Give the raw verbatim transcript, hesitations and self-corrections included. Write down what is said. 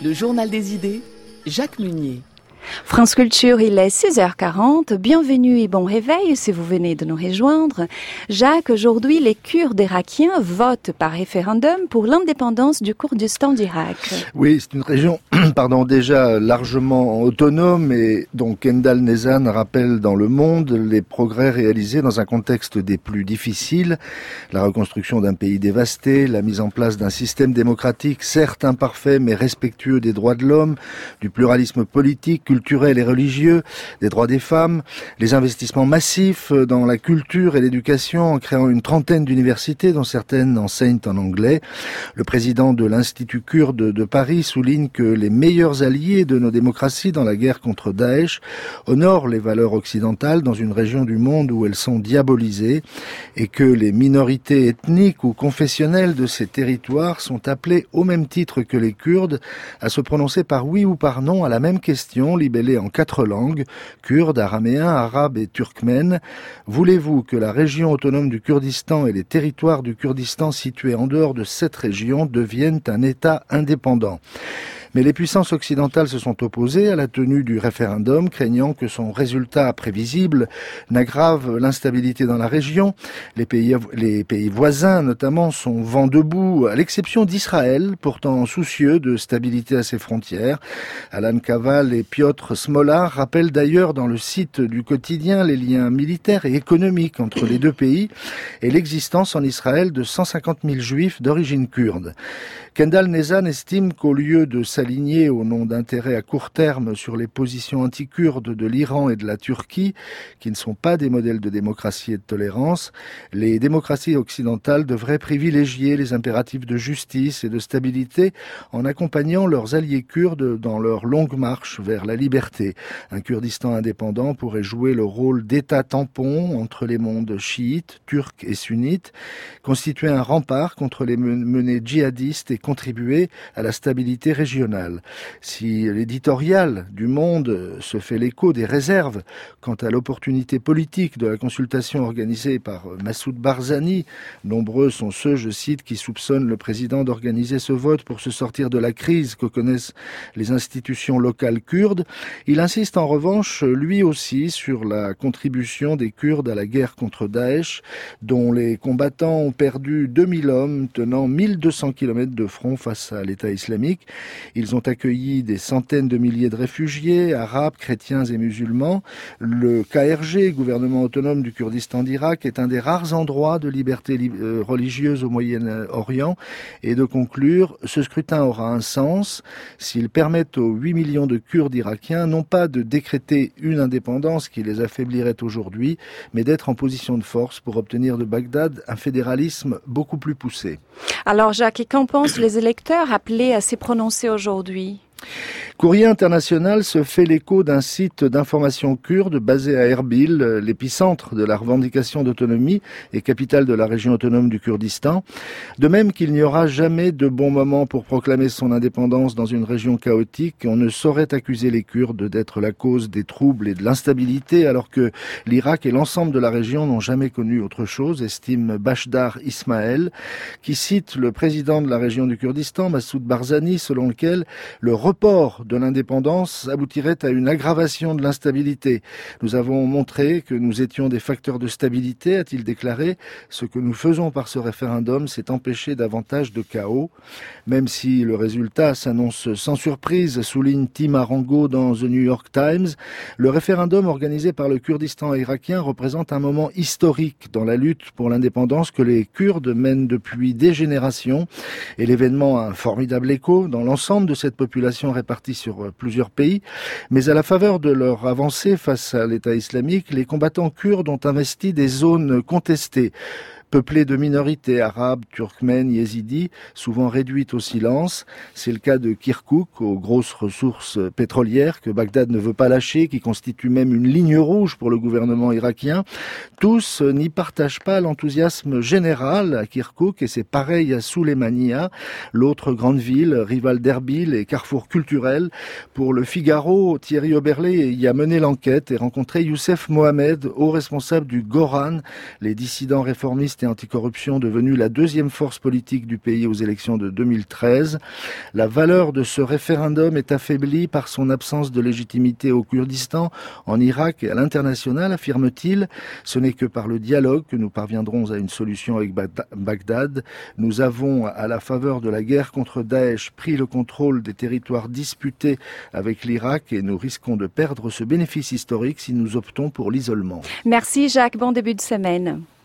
Le journal des idées, Jacques Munier. France Culture, il est six heures quarante. Bienvenue et bon réveil si vous venez de nous rejoindre. Jacques, aujourd'hui, les Kurdes irakiens votent par référendum pour l'indépendance du Kurdistan d'Irak. Oui, c'est une région pardon, déjà largement autonome et dont Kendal Nezhan rappelle dans Le Monde les progrès réalisés dans un contexte des plus difficiles. La reconstruction d'un pays dévasté, la mise en place d'un système démocratique certes imparfait mais respectueux des droits de l'homme, du pluralisme politique, culturels et religieux, des droits des femmes, les investissements massifs dans la culture et l'éducation en créant une trentaine d'universités dont certaines enseignent en anglais. Le président de l'Institut kurde de Paris souligne que les meilleurs alliés de nos démocraties dans la guerre contre Daesh honorent les valeurs occidentales dans une région du monde où elles sont diabolisées et que les minorités ethniques ou confessionnelles de ces territoires sont appelées au même titre que les Kurdes à se prononcer par oui ou par non à la même question libellé en quatre langues, kurde, araméen, arabe et turkmène. Voulez-vous que la région autonome du Kurdistan et les territoires du Kurdistan situés en dehors de cette région deviennent un État indépendant ? Mais les puissances occidentales se sont opposées à la tenue du référendum, craignant que son résultat prévisible n'aggrave l'instabilité dans la région. Les pays, les pays voisins, notamment, sont vent debout, à l'exception d'Israël, pourtant soucieux de stabilité à ses frontières. Alan Kaval et Piotr Smolar rappellent d'ailleurs dans le site du quotidien les liens militaires et économiques entre les deux pays et l'existence en Israël de cent cinquante mille juifs d'origine kurde. Kendal Nezhan estime qu'au lieu de s'aligner au nom d'intérêts à court terme sur les positions anti-kurdes de l'Iran et de la Turquie, qui ne sont pas des modèles de démocratie et de tolérance, les démocraties occidentales devraient privilégier les impératifs de justice et de stabilité en accompagnant leurs alliés kurdes dans leur longue marche vers la liberté. Un Kurdistan indépendant pourrait jouer le rôle d'État tampon entre les mondes chiites, turcs et sunnites, constituer un rempart contre les menées djihadistes et contribuer à la stabilité régionale. Si l'éditorial du Monde se fait l'écho des réserves quant à l'opportunité politique de la consultation organisée par Massoud Barzani, nombreux sont ceux, je cite, qui soupçonnent le président d'organiser ce vote pour se sortir de la crise que connaissent les institutions locales kurdes. Il insiste en revanche, lui aussi, sur la contribution des Kurdes à la guerre contre Daesh, dont les combattants ont perdu deux mille hommes tenant mille deux cents kilomètres de front face à l'État islamique. Ils ont accueilli des centaines de milliers de réfugiés, arabes, chrétiens et musulmans. Le K R G, gouvernement autonome du Kurdistan d'Irak, est un des rares endroits de liberté religieuse au Moyen-Orient. Et de conclure, ce scrutin aura un sens s'il permet aux huit millions de Kurdes irakiens non pas de décréter une indépendance qui les affaiblirait aujourd'hui, mais d'être en position de force pour obtenir de Bagdad un fédéralisme beaucoup plus poussé. Alors Jacques, et qu'en pensent les électeurs appelés à s'y prononcer aujourd'hui ? Courrier international se fait l'écho d'un site d'information kurde basé à Erbil, l'épicentre de la revendication d'autonomie et capitale de la région autonome du Kurdistan. De même qu'il n'y aura jamais de bon moment pour proclamer son indépendance dans une région chaotique, on ne saurait accuser les Kurdes d'être la cause des troubles et de l'instabilité, alors que l'Irak et l'ensemble de la région n'ont jamais connu autre chose, estime Bashdar Ismaël, qui cite le président de la région du Kurdistan, Massoud Barzani, selon lequel le report de l'indépendance aboutirait à une aggravation de l'instabilité. Nous avons montré que nous étions des facteurs de stabilité, a-t-il déclaré. Ce que nous faisons par ce référendum, c'est empêcher davantage de chaos. Même si le résultat s'annonce sans surprise, souligne Tim Arango dans The New York Times, le référendum organisé par le Kurdistan irakien représente un moment historique dans la lutte pour l'indépendance que les Kurdes mènent depuis des générations. Et l'événement a un formidable écho dans l'ensemble de cette population répartie sur plusieurs pays, mais à la faveur de leur avancée face à l'État islamique, les combattants kurdes ont investi des zones contestées. peuplée de minorités arabes, turkmènes, yézidis, souvent réduites au silence. C'est le cas de Kirkouk, aux grosses ressources pétrolières que Bagdad ne veut pas lâcher, qui constitue même une ligne rouge pour le gouvernement irakien. Tous n'y partagent pas l'enthousiasme général à Kirkouk, et c'est pareil à Souleymania, l'autre grande ville, rivale d'Erbil et carrefour culturel. Pour le Figaro, Thierry Oberlé y a mené l'enquête et rencontré Youssef Mohamed, haut responsable du Goran, les dissidents réformistes parité anticorruption, devenue la deuxième force politique du pays aux élections de deux mille treize. La valeur de ce référendum est affaiblie par son absence de légitimité au Kurdistan, en Irak et à l'international, affirme-t-il. Ce n'est que par le dialogue que nous parviendrons à une solution avec Bagdad. Nous avons, à la faveur de la guerre contre Daesh, pris le contrôle des territoires disputés avec l'Irak et nous risquons de perdre ce bénéfice historique si nous optons pour l'isolement. Merci Jacques, bon début de semaine.